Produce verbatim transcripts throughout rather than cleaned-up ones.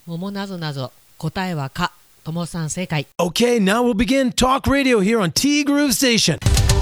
桃なぞなぞ、答えはか。ともさん正解。 Okay, now we'll begin Talk Radio here on T Groove Station.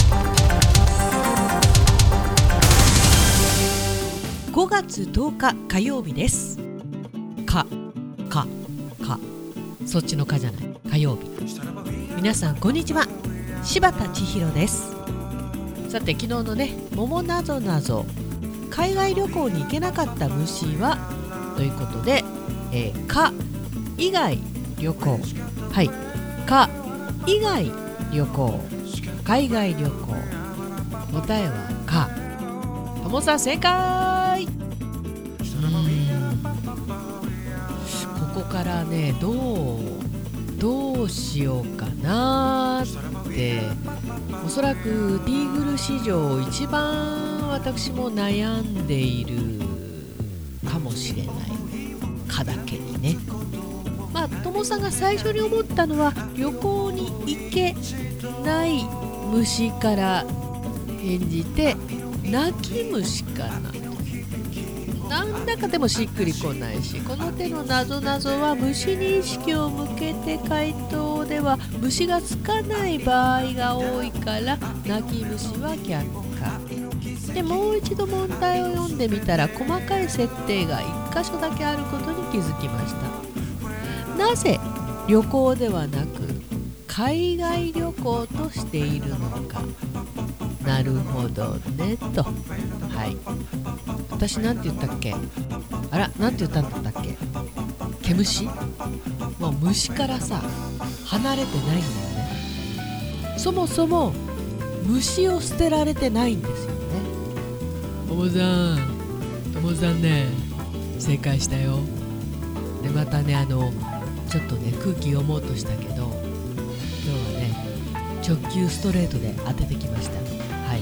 ごがつとおか火曜日です。か、か、か、そっちのかじゃない、火曜日。皆さんこんにちは、柴田千尋です。さて昨日のね、桃なぞなぞ、海外旅行に行けなかった虫はということで、えー、か以外旅行、はい、か以外旅行、海外旅行、答えはか。ともさん正解。うーん、ここからね、どうどうしようかなって、おそらくティーグル史上一番私も悩んでいるかもしれない。かだけにね。まあ、ともさんが最初に思ったのは、旅行に行けない虫から返じて泣き虫かな。なんだかでもしっくりこないし、この手のなぞなぞは虫に意識を向けて回答では虫がつかない場合が多いから、泣き虫は却下で、もう一度問題を読んでみたら細かい設定がいっ箇所だけあることに気づきました。なぜ旅行ではなく海外旅行としているのか。なるほどねと。はい、私なんて言ったっけ。あら、なんて言ったんだったっけ。毛虫。もう虫からさ離れてないんだよね。そもそも虫を捨てられてないんですよね。ともさん、ともさんね、正解したよ。でまたね、あのちょっとね空気読もうとしたけど、今日はね直球ストレートで当ててきました。はい、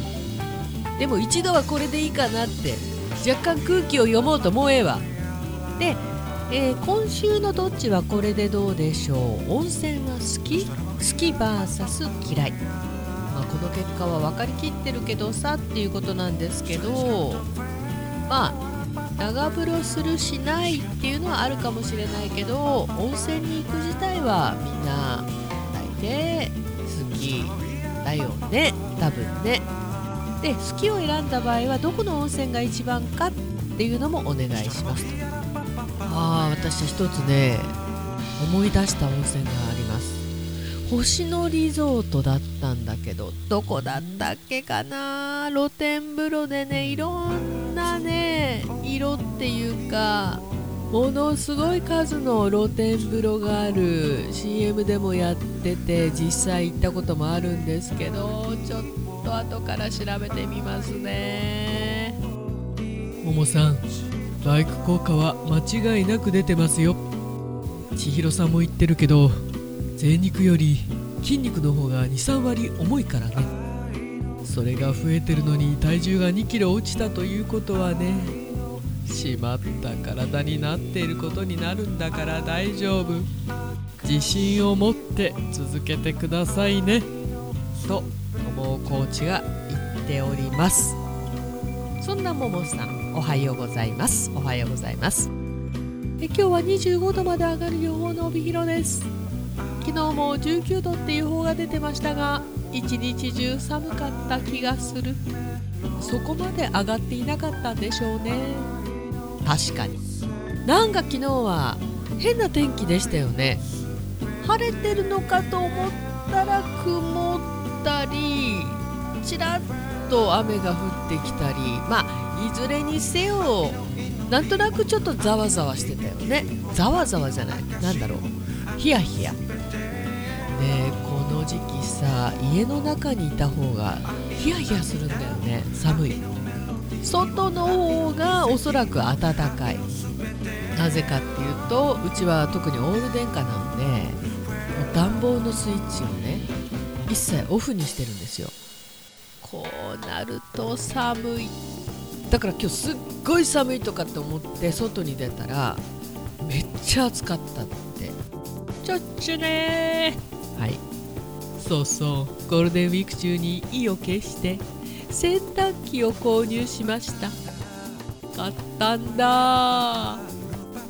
でも一度はこれでいいかなって、若干空気を読もうと思えば。で、えー、今週のどっちはこれでどうでしょう。温泉は好き？好き ブイエス 嫌い。まあ、この結果は分かりきってるけどさっていうことなんですけど、まあ長風呂するしないっていうのはあるかもしれないけど、温泉に行く自体はみんな大抵好きだよね、多分ね。で、好きを選んだ場合はどこの温泉が一番かっていうのもお願いしますと。ああ、私一つね思い出した温泉があります。星野リゾートだったんだけど、どこだったっけかな。露天風呂でね、いろんなね色っていうか、ものすごい数の露天風呂がある シーエム でもやってて、実際行ったこともあるんですけど、ちょっと後から調べてみますね。ももさん、バイク効果は間違いなく出てますよ。千尋さんも言ってるけど、贅肉より筋肉の方が にさんわり重いからね。それが増えてるのに体重がにキロ落ちたということはね、しまった体になっていることになるんだから大丈夫。自信を持って続けてくださいねと、ともコーチが言っております。そんなももさん、おはようございます。おはようございます。え今日はにじゅうごどまで上がる予報の帯広です。昨日もじゅうきゅうどって予報が出てましたが、一日中寒かった気がする。そこまで上がっていなかったんでしょうね。確かになんか昨日は変な天気でしたよね。晴れてるのかと思ったら曇ったり、ちらっと雨が降ってきたり、まあいずれにせよなんとなくちょっとざわざわしてたよね。ざわざわじゃない、なんだろう、ヒヤヒヤ。ね、この時期さ、家の中にいた方がヒヤヒヤするんだよね。寒い。外の方がおそらく暖かい。なぜかっていうと、うちは特にオール電化なので、もう暖房のスイッチをね一切オフにしてるんですよ。こうなると寒い。だから今日すっごい寒いとかって思って外に出たらめっちゃ暑かったって。ちょっちゅねー。はい、そうそう、ゴールデンウィーク中に意を決して洗濯機を購入しました。買ったんだ。思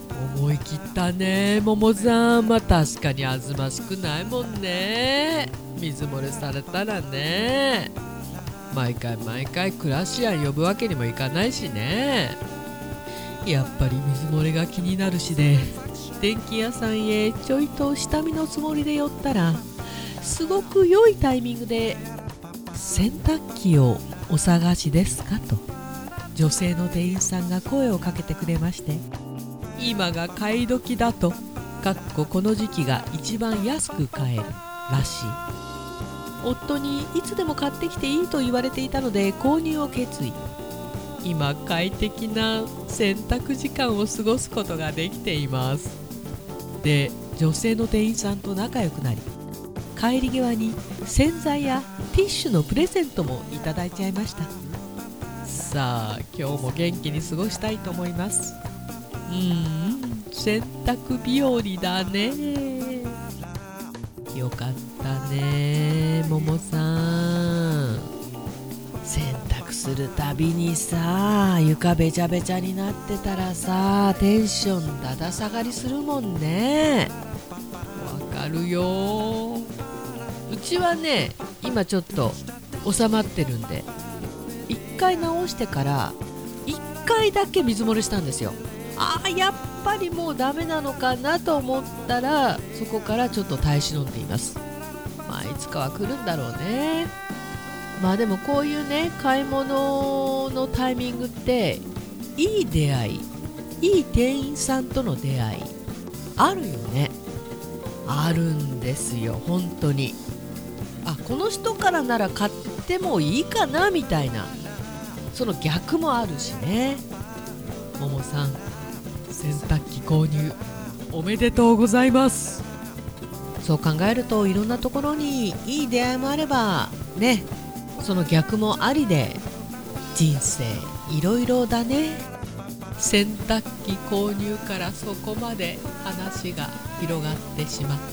思い切ったねももさん。まあ確かにあずましくないもんね、水漏れされたらね。毎回毎回クラシアン呼ぶわけにもいかないしね。やっぱり水漏れが気になるしで、電気屋さんへちょいと下見のつもりで寄ったら、すごく良いタイミングで洗濯機をお探しですかと女性の店員さんが声をかけてくれまして、今が買い時だと、かっここの時期が一番安く買えるらしい。夫にいつでも買ってきていいと言われていたので購入を決意。今快適な洗濯時間を過ごすことができています。で、女性の店員さんと仲良くなり、帰り際に洗剤やティッシュのプレゼントもいただいちゃいました。さあ今日も元気に過ごしたいと思います。うーん、洗濯日和だね。よかったねももさん。洗濯するたびにさ、床べちゃべちゃになってたらさ、テンションだだ下がりするもんね。わかるよ。うちはね今ちょっと収まってるんで、いっかい直してからいっかいだけ水漏れしたんですよ。あーやっぱりもうダメなのかなと思ったら、そこからちょっと耐え忍んでいます。まあいつかは来るんだろうね。まあでもこういうね買い物のタイミングっていい出会い、いい店員さんとの出会いあるよね。あるんですよ本当に。あ、この人からなら買ってもいいかなみたいな、その逆もあるしね。ももさん、洗濯機購入おめでとうございます。そう考えるといろんなところにいい出会いもあればね、その逆もありで、人生いろいろだね。洗濯機購入からそこまで話が広がってしまった。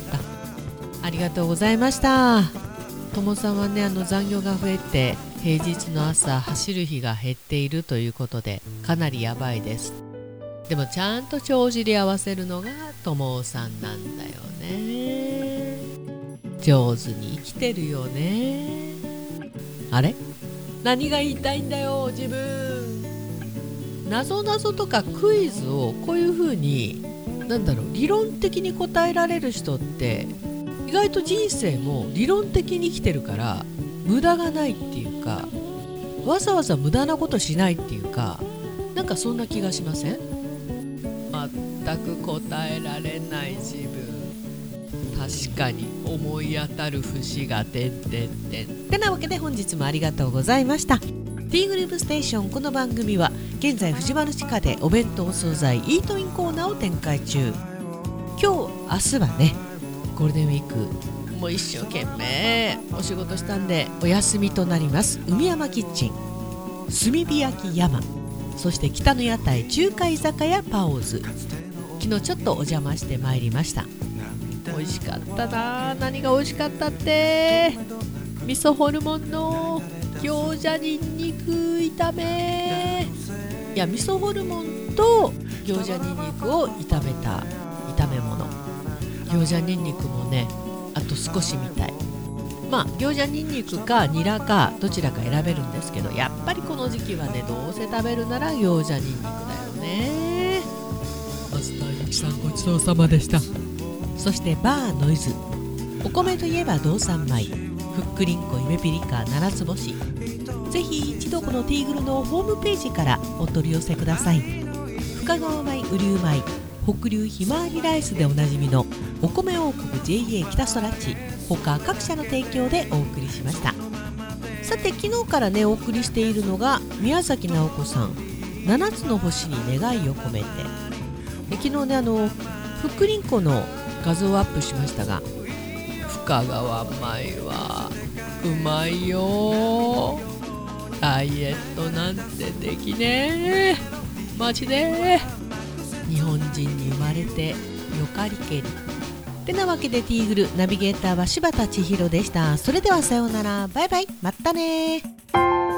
ありがとうございました。ともさんはね、あの残業が増えて平日の朝走る日が減っているということで、かなりやばいです。でもちゃんと帳尻合わせるのがともさんなんだよね。上手に生きてるよね。あれ、何が言いたいんだよ自分。謎々とかクイズをこういう風になんだろう理論的に答えられる人って意外と人生も理論的に生きてるから、無駄がないっていうか、わざわざ無駄なことしないっていうか、なんかそんな気がしません？全く答えられない自分。確かに思い当たる節が点々点。てなわけで本日もありがとうございました。 T グループステーション。この番組は現在藤原地下でお弁当お惣菜イートインコーナーを展開中。今日明日はねゴールデンウィーク、もう一生懸命お仕事したんでお休みとなります。海山キッチン、炭火焼き山、そして北の屋台中華居酒屋パオズ。昨日ちょっとお邪魔してまいりました。美味しかったな。何が美味しかったって、味噌ホルモンの餃子にんにく炒め。いや、味噌ホルモンと餃子にんにくを炒めた炒め物。餃子にんにくもね、あと少しみたい。まあ餃子にんにくかニラかどちらか選べるんですけど、やっぱりこの時期はね、どうせ食べるなら餃子にんにくだよね。マスターゆきさんごちそうさまでした。そしてバーノイズ、お米といえば道産米、ふっくりんこゆめぴりか七つ星。ぜひ一度このティーグルのホームページからお取り寄せください。深川米、雨竜米、北流ひまわりライスでおなじみのお米王国 ジェイエー 北空地他各社の提供でお送りしました。さて昨日からねお送りしているのが宮崎直子さん、ななつの星に願いを込めて。で昨日ねあのふっくりんこの画像をアップしましたが、深川米はうまいよ。ダイエットなんてできねえマジで。日本人に生まれてよかりけり。てなわけでティーグルナビゲーターは柴田千尋でした。それではさようなら、バイバイ、またね。